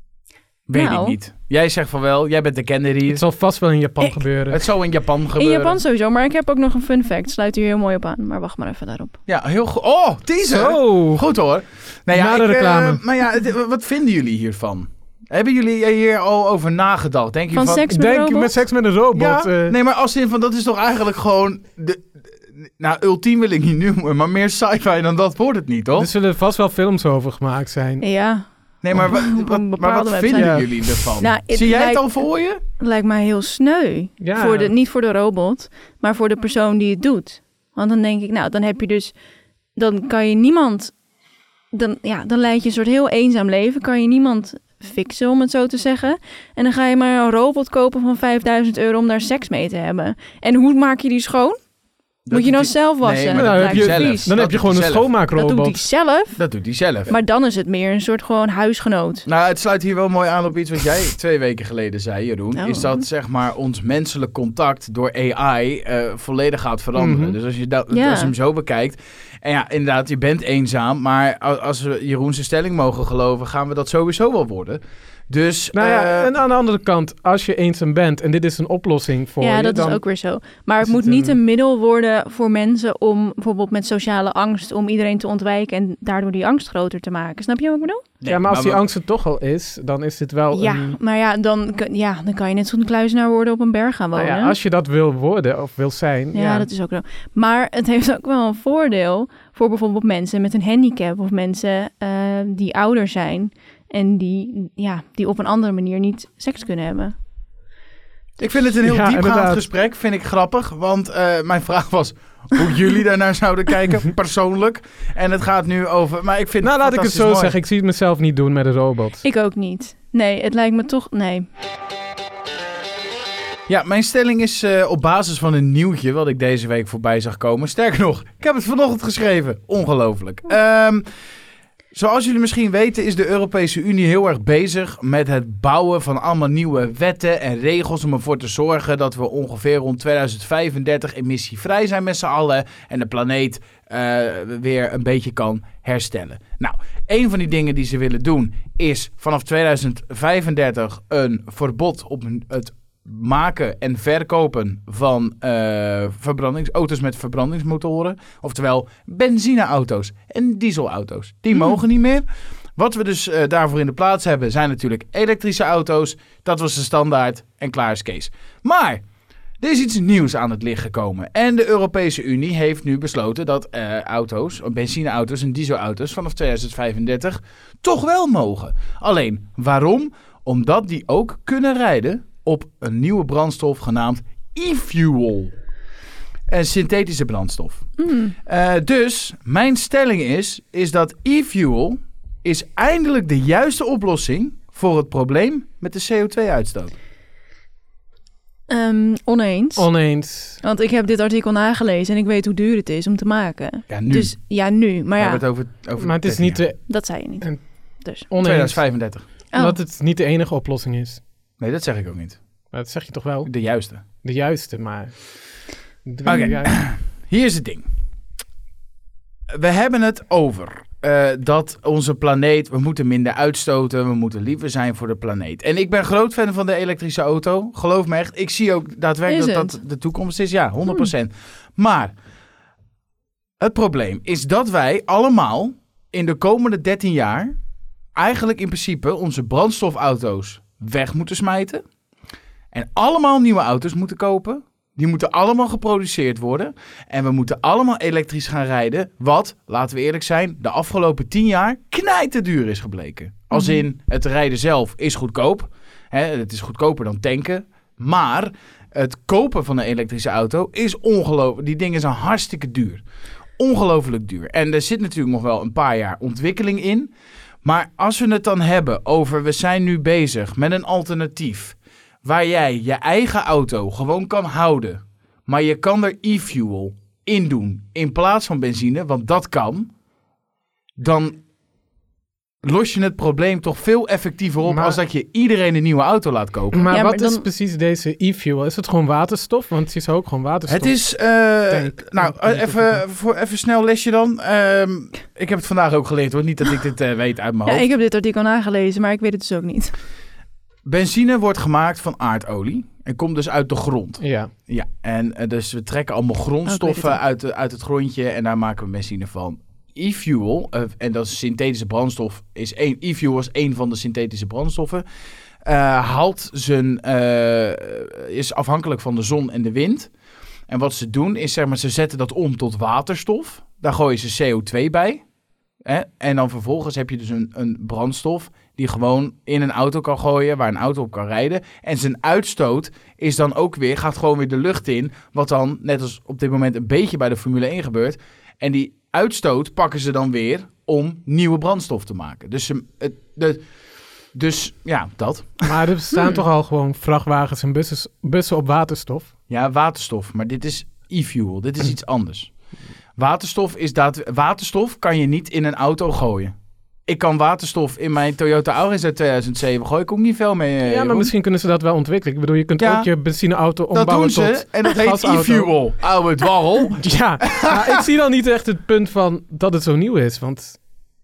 Weet Nou. ik niet. Jij zegt van wel, jij bent de kenner hier. Het zal vast wel in Japan Ik- gebeuren. Het zal in Japan In gebeuren. Japan sowieso, maar ik heb ook nog een fun fact. Sluit hier heel mooi op aan, maar wacht maar even daarop. Ja, heel goed. Oh, teaser! Zo! Goed hoor. Nou ja, Na de ik, eh, reclame. maar ja, het- wat vinden jullie hiervan? Hebben jullie hier al over nagedacht? Denk je Van van, seks met Denk je robots? met seks met een robot? Ja, eh, nee, maar als in van dat is toch eigenlijk gewoon... De, de- nou, ultiem wil ik niet noemen, maar meer sci-fi dan dat wordt het niet, toch? Er zullen vast wel films over gemaakt zijn. Ja, nee, maar, wa- op een wat, maar bepaalde wat website. vinden Ja. jullie ervan? Nou, het Zie jij het lijkt- al voor je? lijkt mij heel sneu. Ja. Voor de, niet voor de robot, maar voor de persoon die het doet. Want dan denk ik, nou, dan heb je dus... Dan kan je niemand... Dan, ja, dan leid je een soort heel eenzaam leven. Kan je niemand fixen, om het zo te zeggen. En dan ga je maar een robot kopen van vijfduizend euro om daar seks mee te hebben. En hoe maak je die schoon? Dat Moet je doet nou hij- zelf wassen? Nee, maar Nou, dat heb doet je- hij zelf. vies. Dan Dat heb je doet gewoon hij een zelf. Dat doet hij schoonmaakrobot. zelf. Dat doet hij zelf. Maar dan is het meer een soort gewoon huisgenoot. Nou, het sluit hier wel mooi aan op iets wat jij twee weken geleden zei, Jeroen. Oh. Is dat zeg maar ons menselijk contact door A I eh, volledig gaat veranderen. Mhm. Dus als je, dat, Ja. als je hem zo bekijkt. En ja, inderdaad, je bent eenzaam. Maar a- als we Jeroen zijn stelling mogen geloven, gaan we dat sowieso wel worden. Dus, Nou ja, eh, en aan de andere kant, als je eenzaam bent en dit is een oplossing voor Ja, je, dat dan... is ook weer zo. Maar het is moet het niet een- een middel worden voor mensen om bijvoorbeeld met sociale angst om iedereen te ontwijken en daardoor die angst groter te maken. Snap je wat ik bedoel? nee, ja, maar als die we- angst er toch al is, dan is dit wel Ja, een... maar ja dan, kun- ja, dan kan je net zo'n kluizenaar worden op een berg gaan Nou wonen. ja, als je dat wil worden of wil zijn, ja, ja. dat is ook zo. Maar het heeft ook wel een voordeel voor bijvoorbeeld mensen met een handicap of mensen eh, die ouder zijn en die, ja, die op een andere manier niet seks kunnen hebben. Ik vind het een heel Ja, diepgaand inderdaad. gesprek, vind ik grappig. Want eh, mijn vraag was hoe jullie daarnaar zouden kijken, persoonlijk. En het gaat nu over... Maar ik vind Nou, laat ik het fantastisch zo mooi. zeggen, ik zie het mezelf niet doen met een robot. Ik ook niet. Nee, het lijkt me toch... Nee. Ja, mijn stelling is eh, op basis van een nieuwtje wat ik deze week voorbij zag komen. Sterker nog, ik heb het vanochtend geschreven. Ongelooflijk. Ehm, zoals jullie misschien weten is de Europese Unie heel erg bezig met het bouwen van allemaal nieuwe wetten en regels om ervoor te zorgen dat we ongeveer rond tweeduizend vijfendertig emissievrij zijn met z'n allen en de planeet eh, weer een beetje kan herstellen. Nou, een van die dingen die ze willen doen is vanaf tweeduizend vijfendertig een verbod op het maken en verkopen van eh verbrandings, auto's met verbrandingsmotoren. Oftewel benzineauto's en dieselauto's. Die Mm. mogen niet meer. Wat we dus eh, daarvoor in de plaats hebben zijn natuurlijk elektrische auto's. Dat was de standaard en klaar is Kees. Maar er is iets nieuws aan het licht gekomen. En de Europese Unie heeft nu besloten dat eh, auto's, benzineauto's en dieselauto's vanaf tweeduizend vijfendertig toch wel mogen. Alleen, waarom? Omdat die ook kunnen rijden op een nieuwe brandstof genaamd e-fuel. Een synthetische brandstof. Mm. Uh, dus mijn stelling is, is dat e-fuel is eindelijk de juiste oplossing voor het probleem met de C O twee uitstoot. Ehm, oneens. Oneens. Want ik heb dit artikel nagelezen en ik weet hoe duur het is om te maken. Ja, nu. Dus ja, nu. Maar We ja, hebben het over, over Maar het is dertien niet jaar. de, dat zei je niet. En- Dus. oneens, tweeduizend vijfendertig. Oh. omdat het niet de enige oplossing is. Nee, dat zeg ik ook niet. Maar dat zeg je toch wel? De juiste. De juiste, maar... De Oké. juiste. Hier is het ding. We hebben het over uh, dat onze planeet... We moeten minder uitstoten. We moeten liever zijn voor de planeet. En ik ben groot fan van de elektrische auto. Geloof me echt. Ik zie ook daadwerkelijk Is dat dat de toekomst is. Ja, honderd procent. Maar het probleem is dat wij allemaal in de komende dertien jaar... eigenlijk in principe onze brandstofauto's weg moeten smijten. En allemaal nieuwe auto's moeten kopen. Die moeten allemaal geproduceerd worden. En we moeten allemaal elektrisch gaan rijden. Wat, laten we eerlijk zijn, de afgelopen tien jaar knijterduur is gebleken. Als in, het rijden zelf is goedkoop. Hè, het is goedkoper dan tanken. Maar het kopen van een elektrische auto is ongelooflijk. Die dingen zijn hartstikke duur. Ongelooflijk duur. En er zit natuurlijk nog wel een paar jaar ontwikkeling in. Maar als we het dan hebben over, we zijn nu bezig met een alternatief waar jij je eigen auto gewoon kan houden, maar je kan er e-fuel in doen in plaats van benzine, want dat kan, dan los je het probleem toch veel effectiever op Maar- als dat je iedereen een nieuwe auto laat kopen. Maar Ja, wat maar is dan- precies deze e-fuel? Is het gewoon waterstof? Want het is ook gewoon waterstof. Het is, uh, Tank. nou, Tank. uh, even, voor, even snel lesje dan. Ehm, ik heb het vandaag ook geleerd hoor, niet dat ik dit uh, weet uit mijn Ja, hoofd. ik heb dit artikel nagelezen, maar ik weet het dus ook niet. Benzine wordt gemaakt van aardolie en komt dus uit de grond. Ja. Ja, en uh, dus we trekken allemaal Oh, ik grondstoffen weet het uit, de, uit het grondje en daar maken we benzine van. E-fuel, uh, en dat is synthetische brandstof, is één, e-fuel is één van de synthetische brandstoffen. Uh, haalt zijn, uh, is afhankelijk van de zon en de wind. En wat ze doen is, zeg maar, ze zetten dat om tot waterstof. Daar gooien ze C O twee bij. Hè? En dan vervolgens heb je dus een, een brandstof die gewoon in een auto kan gooien, waar een auto op kan rijden. En zijn uitstoot is dan ook weer, gaat gewoon weer de lucht in, wat dan, net als op dit moment een beetje bij de Formule één gebeurt. En die uitstoot pakken ze dan weer om nieuwe brandstof te maken. Dus, ze, het, de, dus ja, dat. Maar er staan toch al gewoon vrachtwagens en bussen, bussen op waterstof? Ja, waterstof. Maar dit is e-fuel. Dit is iets anders. Waterstof is daad... Waterstof kan je niet in een auto gooien. Ik kan waterstof in mijn Toyota Auris uit tweeduizend zeven gooien. Ik ook niet veel mee. eh, Ja, maar Jeroen. misschien kunnen ze dat wel ontwikkelen. Ik bedoel, je kunt Ja. ook je benzineauto Dat ombouwen doen ze. tot... En dat heet gasauto. e-fuel. Oude dwarrel. Ja, maar ik zie dan niet echt het punt van dat het zo nieuw is, want...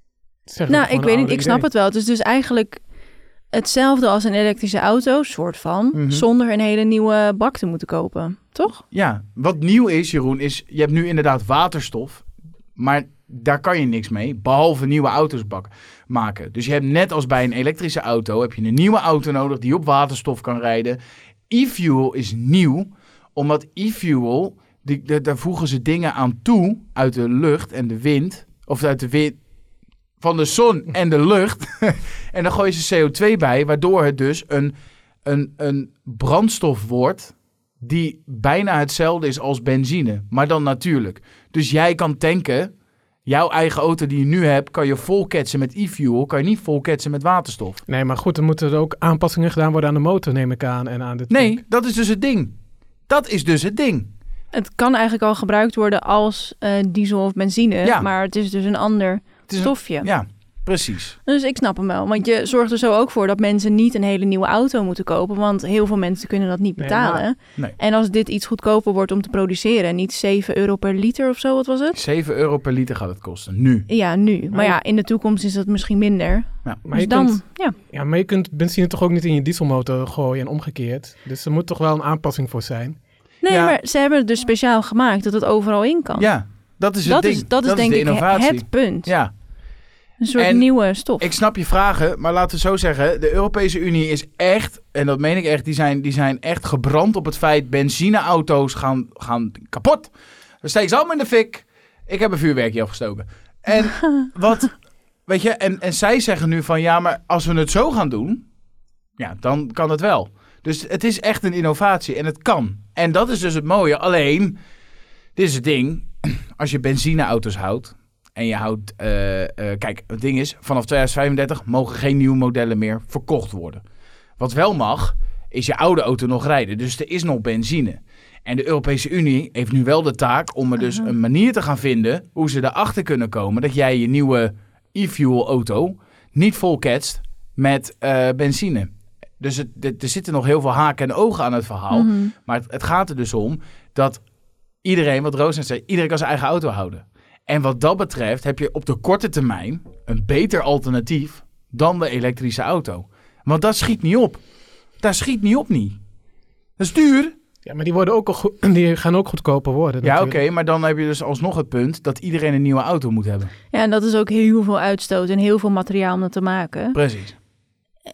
zeg Nou, gewoon ik een weet niet, oude ik snap idee. het wel. Het is dus eigenlijk hetzelfde als een elektrische auto, soort van, Mhm. zonder een hele nieuwe bak te moeten kopen, toch? Ja, wat nieuw is, Jeroen, is... Je hebt nu inderdaad waterstof. Maar daar kan je niks mee. Behalve nieuwe auto's bakken, maken. Dus je hebt net als bij een elektrische auto... heb je een nieuwe auto nodig die op waterstof kan rijden. E-fuel is nieuw. Omdat e-fuel... Die, de, daar voegen ze dingen aan toe uit de lucht en de wind. Of uit de wind... Van de zon en de lucht. En dan gooien ze C O twee bij. Waardoor het dus een, een, een brandstof wordt... die bijna hetzelfde is als benzine. Maar dan natuurlijk. Dus jij kan tanken... Jouw eigen auto die je nu hebt... kan je volketsen met e-fuel... kan je niet volketsen met waterstof. Nee, maar goed, dan moeten er ook aanpassingen gedaan worden aan de motor, neem ik aan, en aan de tank. Nee, dat is dus het ding. Dat is dus het ding. Het kan eigenlijk al gebruikt worden als eh, diesel of benzine, Ja. maar het is dus een ander Het is een- stofje. Ja, precies. Dus ik snap hem wel. Want je zorgt er zo ook voor dat mensen niet een hele nieuwe auto moeten kopen. Want heel veel mensen kunnen dat niet Nee, betalen. maar- Nee. En als dit iets goedkoper wordt om te produceren, niet zeven euro per liter of zo, wat was het? zeven euro per liter gaat het kosten. Nu. Ja, nu. Maar Maar je- ja, in de toekomst is dat misschien minder. Maar Dus je, dan, kunt, ja. ja, maar je kunt benzine toch ook niet in je dieselmotor gooien en omgekeerd. Dus er moet toch wel een aanpassing voor zijn. Nee, Ja. maar ze hebben het dus speciaal gemaakt dat het overal in kan. Ja, dat is het dat ding. is, dat is denk de ik innovatie. het punt. Ja, Een soort En nieuwe stof. ik snap je vragen, maar laten we zo zeggen. De Europese Unie is echt, en dat meen ik echt, die zijn, die zijn echt gebrand op het feit... benzineauto's gaan, gaan kapot. We steken ze allemaal in de fik. Ik heb een vuurwerkje afgestoken. En wat, weet je, en, en zij zeggen nu van... ja, maar als we het zo gaan doen, ja, dan kan het wel. Dus het is echt een innovatie en het kan. En dat is dus het mooie. Alleen, dit is het ding, als je benzineauto's houdt... En je houdt, uh, uh, kijk, het ding is, vanaf tweeduizend vijfendertig mogen geen nieuwe modellen meer verkocht worden. Wat wel mag, is je oude auto nog rijden. Dus er is nog benzine. En de Europese Unie heeft nu wel de taak om er dus Aha. een manier te gaan vinden hoe ze erachter kunnen komen dat jij je nieuwe e-fuel auto niet volketst met uh, benzine. Dus het, het, er zitten nog heel veel haken en ogen aan het verhaal. Mhm. Maar het, het gaat er dus om dat iedereen, wat Roos net zei, iedereen kan zijn eigen auto houden. En wat dat betreft heb je op de korte termijn een beter alternatief dan de elektrische auto. Want dat schiet niet op. Dat schiet niet op niet. Dat is duur. Ja, maar die, worden ook al go- die gaan ook goedkoper worden. Ja, oké, natuurlijk. maar dan heb je dus alsnog het punt dat iedereen een nieuwe auto moet hebben. Ja, en dat is ook heel veel uitstoot en heel veel materiaal om dat te maken. Precies.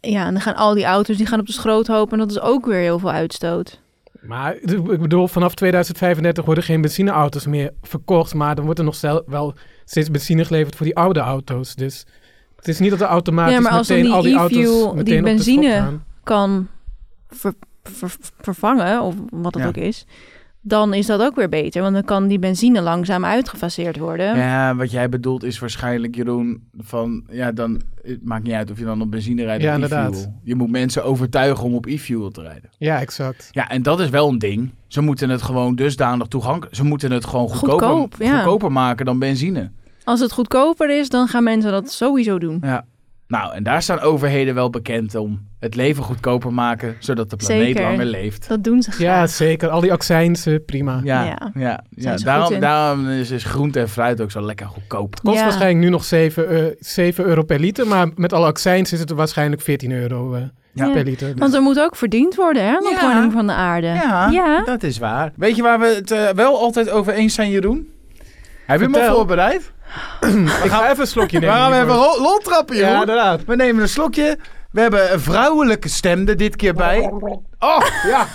Ja, en dan gaan al die auto's die gaan op de schroothoop en dat is ook weer heel veel uitstoot. Maar ik bedoel, vanaf tweeduizend vijfendertig worden geen benzineauto's meer verkocht. Maar dan wordt er nog stel, wel steeds benzine geleverd voor die oude auto's. Dus het is niet dat er automatisch Ja, maar als dan meteen die al die e-fuel, auto's meteen die op de schop benzine gaan. kan ver, ver- vervangen, of wat het Ja. ook is, dan is dat ook weer beter. Want dan kan die benzine langzaam uitgefaseerd worden. Ja, wat jij bedoelt is waarschijnlijk, Jeroen, van... Ja, dan... Het maakt niet uit of je dan op benzine rijdt Ja, of inderdaad. e-fuel. Je moet mensen overtuigen om op e-fuel te rijden. Ja, exact. Ja, en dat is wel een ding. Ze moeten het gewoon dusdanig toegankelijk... Ze moeten het gewoon goedkoper, Goedkoop, ja. goedkoper maken dan benzine. Als het goedkoper is, dan gaan mensen dat sowieso doen. Ja. Nou, en daar staan overheden wel bekend om. Het leven goedkoper maken, zodat de planeet Zeker. langer leeft. Dat doen ze graag. Ja, zeker. Al die accijnsen, prima. Ja, Ja. ja, ja. Zijn ze goed Daarom, in. daarom is, is groente en fruit ook zo lekker goedkoop. Kost Ja. waarschijnlijk nu nog zeven euro per liter. Maar met alle accijns is het waarschijnlijk veertien euro uh, Ja. per liter. Dus. Want er moet ook verdiend worden, hè? De Ja. opwarming van de aarde. Ja, Ja. dat is waar. Weet je waar we het uh, wel altijd over eens zijn, Jeroen? Heb je hem al Vertel. voorbereid? Ik ga even een slokje We nemen. gaan even hiervoor. ro- loltrappen, Jeroen. Ja, inderdaad. We nemen een slokje. We hebben een vrouwelijke stem er dit keer bij. Oh, ja.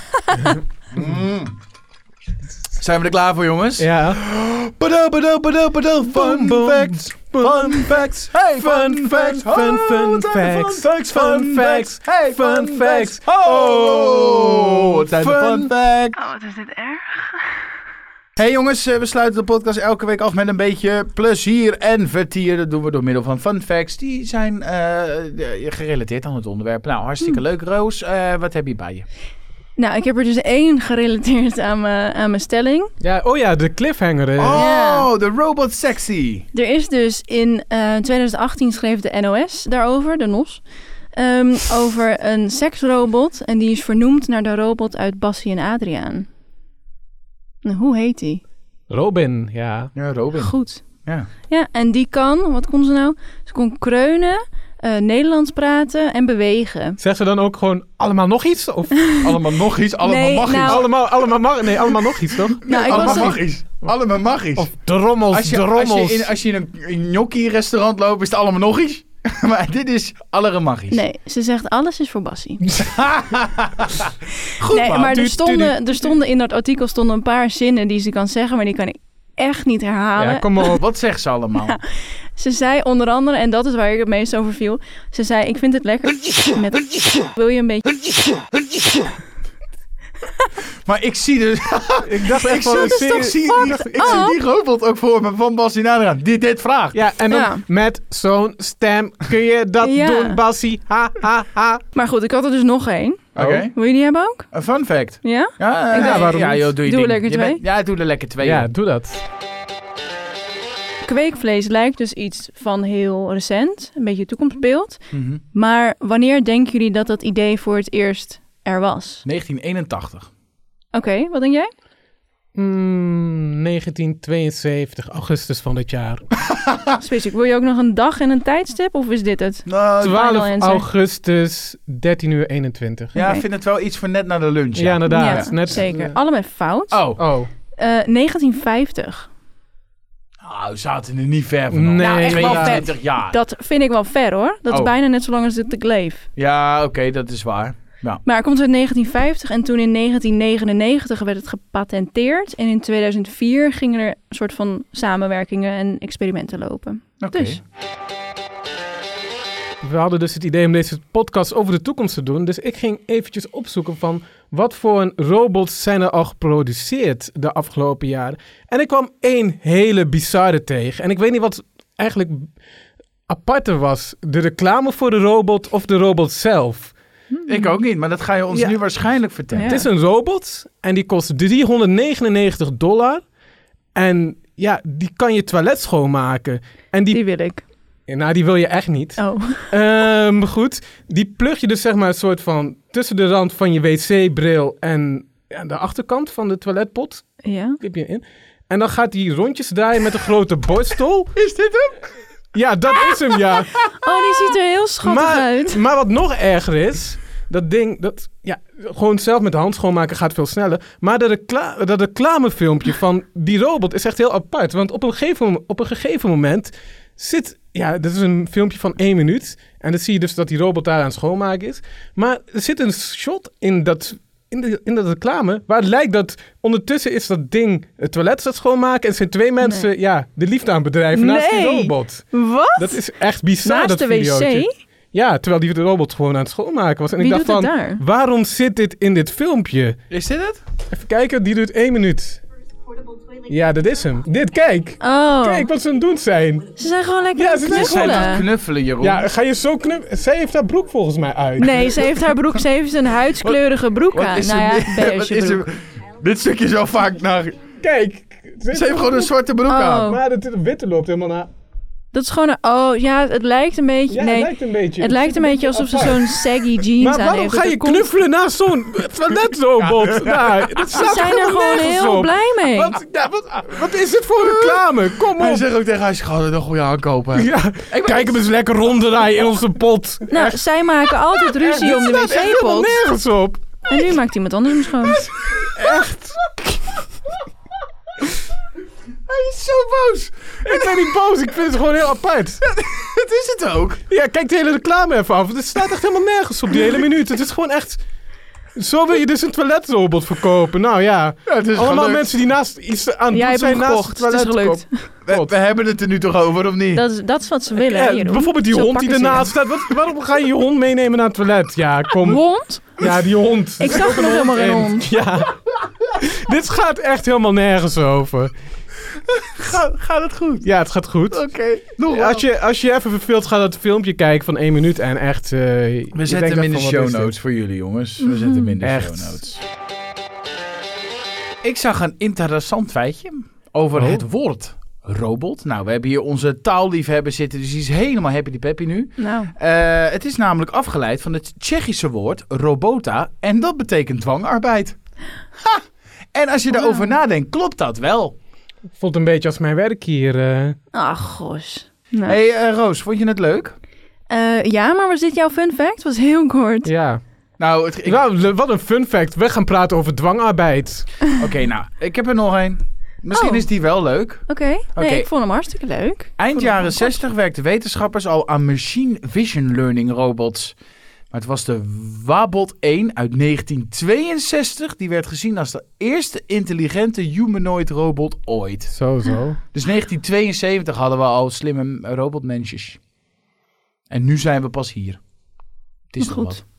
Mm. Zijn we er klaar voor, jongens? Ja. Padel, padel, padel, padel. Fun boom. facts. Fun facts. Hey, fun facts. Fun, fun Oh, wat zijn de facts. Fun facts. Fun Fun facts. facts. Hey, Fun fun facts. facts. Oh, wat zijn de Fun- fun facts. Oh, wat is dit erg? Hey jongens, eh, we sluiten de podcast elke week af met een beetje plezier en vertier. Dat doen we door middel van fun facts. Die zijn eh, de- gerelateerd aan het onderwerp. Nou, hartstikke leuk. Roos, eh, wat heb je bij je? Nou, ik heb er dus één gerelateerd aan mijn, aan mijn stelling. Ja, oh ja, de cliffhanger. eh. Oh, Ja. de robot sexy. Er is dus in eh twintig achttien schreef de N O S daarover, de N O S, ehm, over een seksrobot. En die is vernoemd naar de robot uit Bassie en Adriaan. Nou, hoe heet die? Robin, ja. Ja, Robin. Goed. Ja. Ja, en die kan, wat kon ze nou? Ze kon kreunen, eh, Nederlands praten en bewegen. Zeg ze dan ook gewoon allemaal nog iets? Of Allemaal nog iets, allemaal Nee, magisch. nou- allemaal, allemaal mag, nee, allemaal nog iets, toch? Nou, ik allemaal was er- magisch. Allemaal magisch. Of de rommels, als je, de als rommels. je in, als je in een, een gnocchi-restaurant loopt, is het allemaal nog iets. Maar dit is allemaal magisch. Nee, ze zegt alles is voor Bassie. Goed, nee, man. maar er Tuut, stonden, er stonden in dat artikel stonden een paar zinnen die ze kan zeggen, maar die kan ik echt niet herhalen. Ja, kom maar op. Wat zegt ze allemaal? Ja. Ze zei onder andere, en dat is waar ik het meest over viel. Ze zei, ik vind het lekker met... Wil je een beetje... Maar ik zie dus... Ik dacht ik echt van... zie, ik zie- ik zie, fucked ik zie die robot ook voor me van Bassie Nadra. Die dit vraagt. Ja, en dan Ja. met zo'n stem kun je dat Ja. doen, Bassie. Ha, ha, ha. Maar goed, ik had er dus nog één. Oké. Wil je die hebben ook? Een fun fact. Ja? Ja, Ik ja, dacht- waarom ja, niet? joh, doe je Doe ding. lekker Je twee. bent- ja, doe er lekker twee. Ja, joh. doe dat. Kweekvlees lijkt dus iets van heel recent. Een beetje toekomstbeeld. Mhm. Maar wanneer denken jullie dat dat idee voor het eerst er was? negentien eenentachtig. Oké, wat denk jij? Hmm, negentien tweeënzeventig, augustus van dit jaar. Specifiek, wil je ook nog een dag en een tijdstip? Of is dit het? Nou, Final twaalf answer. augustus, dertien uur eenentwintig. ja, ik Oké. vind het wel iets voor net na de lunch. Ja, inderdaad. Ja, Net, zeker. eh, Allebei fout. Oh, Oh, Eh, negentien vijftig. nou, we zaten er niet ver van. Nee, Nou, echt wel inderdaad. tweeëntwintig jaar. Dat vind ik wel ver hoor. Dat is Oh. bijna net zo lang als de Gleef. Ja, oké, dat is waar. Ja. Maar het komt uit negentien vijftig en toen in negentien negenennegentig werd het gepatenteerd. En in tweeduizend vier gingen er een soort van samenwerkingen en experimenten lopen. Oké. Dus. we hadden dus het idee om deze podcast over de toekomst te doen. Dus ik ging eventjes opzoeken van wat voor een robots zijn er al geproduceerd de afgelopen jaren. En ik kwam één hele bizarre tegen. En ik weet niet wat eigenlijk aparter was. De reclame voor de robot of de robot zelf. Ik ook niet, maar dat ga je ons Ja. nu waarschijnlijk vertellen. Ja. Het is een robot en die kost driehonderdnegenennegentig dollar. En ja, die kan je toilet schoonmaken. En die, Die wil ik. nou, die wil je echt niet. Oh. Ehm, goed, die plug je dus zeg maar een soort van tussen de rand van je wc-bril en ja, de achterkant van de toiletpot. Ja. Knip je in. En dan gaat die rondjes draaien met een grote borstel. Is dit hem? Ja, dat is hem, ja. Oh, die ziet er heel schattig Maar, uit. maar wat nog erger is, dat ding, dat, ja, gewoon zelf met de hand schoonmaken gaat veel sneller. Maar dat, recla- dat reclamefilmpje van die robot is echt heel apart. Want op een gegeven, mom- op een gegeven moment zit... Ja, dit is een filmpje van één minuut. En dan zie je dus dat die robot daar aan het schoonmaken is. Maar er zit een shot in dat... In de, in de reclame, waar het lijkt dat ondertussen is dat ding het toilet staat schoonmaken en zijn twee mensen, nee. ja, de liefde aan het bedrijven naast nee. die robot. Wat? Dat is echt bizar, naast dat de videootje. wc? Ja, terwijl die de robot gewoon aan het schoonmaken was. En Wie ik dacht doet van, het daar? waarom zit dit in dit filmpje? Is dit het? Even kijken, die duurt één minuut. Ja, dat is hem. Dit, kijk. Oh. Kijk wat ze aan het doen zijn. Ze zijn gewoon lekker Ja, aan ze het zijn Ze zijn knuffelen. aan het knuffelen, Jeroen. Ja, ga je zo knuffelen? Zij heeft haar broek volgens mij uit. Nee, ze heeft haar broek, ze heeft een huidskleurige broek Wat aan. is Nou er- ja, wat beige is er- broek. Dit stukje is wel vaak naar... Kijk. Ze heeft gewoon een zwarte broek Oh. aan. Maar het witte loopt helemaal naar... Dat is gewoon een... Oh, ja, het lijkt een beetje... Ja, nee, het lijkt een beetje. het lijkt een beetje alsof ze apart. zo'n saggy jeans Maar aan waarom heeft. ga Dat je er komt- knuffelen naast zo'n toiletrobot? Nou, dat Ze staat zijn er helemaal gewoon nergens heel op. blij mee. Wat, ja, wat, wat is dit voor reclame? Kom Hij op. zegt ook tegen haar, schat, een goede aankopen. Ja, kijk hem eens lekker ronddraaien in onze pot. Nou, zij maken altijd ruzie om de Dit staat echt helemaal wc-pot. nergens op. En nu maakt iemand anders hem schoon. Echt. Hij is zo boos. Ik ben niet boos, ik vind het gewoon heel apart. Het is het ook. Ja, kijk de hele reclame even af. Het staat echt helemaal nergens op die hele minuut. Het is gewoon echt... Zo wil je dus een toiletrobot verkopen. Nou ja, Ja, het is allemaal gelukt. mensen die naast iets aan het Jij doen hebt zijn hem naast gekocht, het het is toilet. gelukt. We, we hebben het er nu toch over, of niet? Dat is, dat is wat ze willen. Ja, Jeroen. bijvoorbeeld die Zo hond die pakken ze ernaast staat. Wat, waarom ga je je hond meenemen naar het toilet? Ja, kom. hem. Hond? Ja, die hond. Ik Er zit zag ook nog helemaal geen in. hond. Ja. Dit gaat echt helemaal nergens over. Ga, gaat het goed? Ja, het gaat goed. Oké. Nog wel. Als je, als je even verveelt, ga dat filmpje kijken van één minuut en echt... eh, je We zetten denkt hem in de van, wat show is dit? notes voor jullie, jongens. We zetten hem in de Echt. show notes. Ik zag een interessant feitje over Oh. het woord robot. Nou, we hebben hier onze taalliefhebber zitten, dus die is helemaal happy peppy nu. Nou, Eh, het is namelijk afgeleid van het Tsjechische woord robota en dat betekent dwangarbeid. Ha! En als je Wauw. daarover nadenkt, klopt dat wel. Voelt een beetje als mijn werk hier. eh. ach gos. Nou. Hé hey, eh, Roos, vond je het leuk? Eh, ja, maar was dit jouw fun fact? Het was heel kort. Ja. Nou, het, ik- Nou, le- wat een fun fact. We gaan praten over dwangarbeid. oké, nou, ik heb er nog één. Misschien Oh. is die wel leuk. Oké, nee, Oké. ik vond hem hartstikke leuk. Eind Vond jaren hem kort. zestig werkten wetenschappers al aan machine vision learning robots. Maar het was de Wabot één uit negentien tweeënzestig. Die werd gezien als de eerste intelligente humanoid robot ooit. Zo, zo. Dus negentien tweeënzeventig hadden we al slimme robotmensjes. En nu zijn we pas hier. Het is Goed. nog wat.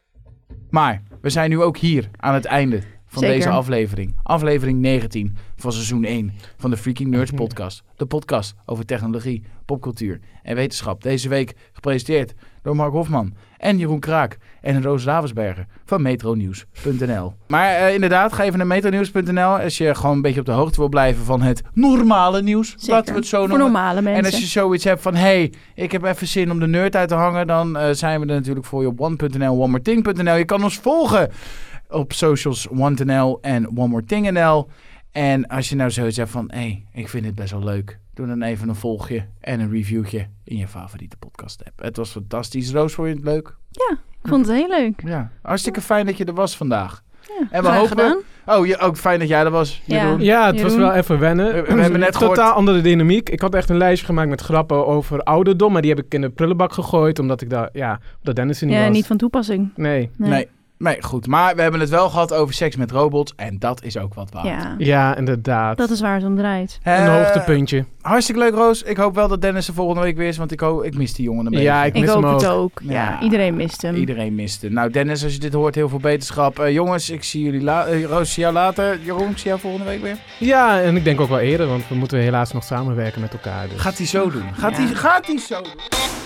Maar we zijn nu ook hier aan het einde van Zeker. deze aflevering. Aflevering negentien van seizoen één van de Freaking Nerds podcast. De podcast over technologie, popcultuur en wetenschap. Deze week gepresenteerd door Mark Hofman en Jeroen Kraak en Roos Ravensberger van metronieuws punt n l. Maar uh, inderdaad, ga even naar metronieuws punt n l als je gewoon een beetje op de hoogte wil blijven van het normale nieuws. Zeker. Laten we het zo Voor noemen. normale mensen. En als je zoiets hebt van, hey, ik heb even zin om de nerd uit te hangen, dan uh, zijn we er natuurlijk voor je op one punt n l, one more thing punt n l. Je kan ons volgen op socials one punt n l en one more thing punt n l. En als je nou zoiets hebt van, hey, ik vind het best wel leuk, doe dan even een volgje en een reviewtje in je favoriete podcast app. Het was fantastisch. Roos, vond je het leuk? Ja, ik vond het heel leuk. Ja, hartstikke fijn dat je er was vandaag. Ja, En we graag hopen... gedaan. Oh, je, ook fijn dat jij er was, Ja. Jeroen. Ja, het was Jeroen? wel even wennen. We- we hebben net Totaal gehoord- andere dynamiek. Ik had echt een lijstje gemaakt met grappen over ouderdom, maar die heb ik in de prullenbak gegooid, omdat ik daar, ja, dat Dennis er niet Ja, was. niet van toepassing. Nee. Nee. Nee, nee, goed. Maar we hebben het wel gehad over seks met robots en dat is ook wat waard. Ja, Ja, inderdaad. dat is waar het om draait. een Eh, hoogtepuntje. Hartstikke leuk, Roos. Ik hoop wel dat Dennis er volgende week weer is, want ik, hoop, ik mis die jongen een beetje. Ja, ik Ik mis hoop hem het ook. ook. Ja, Ja. iedereen mist hem. Iedereen miste. Nou, Dennis, als je dit hoort, heel veel beterschap. Eh, jongens, ik zie jullie la- eh, Roos, zie jou later. Jeroen, ik zie jou volgende week weer. Ja, en ik denk ook wel eerder, want we moeten helaas nog samenwerken met elkaar. Dus. Gaat hij zo doen? Gaat Ja. hij gaat hij zo doen?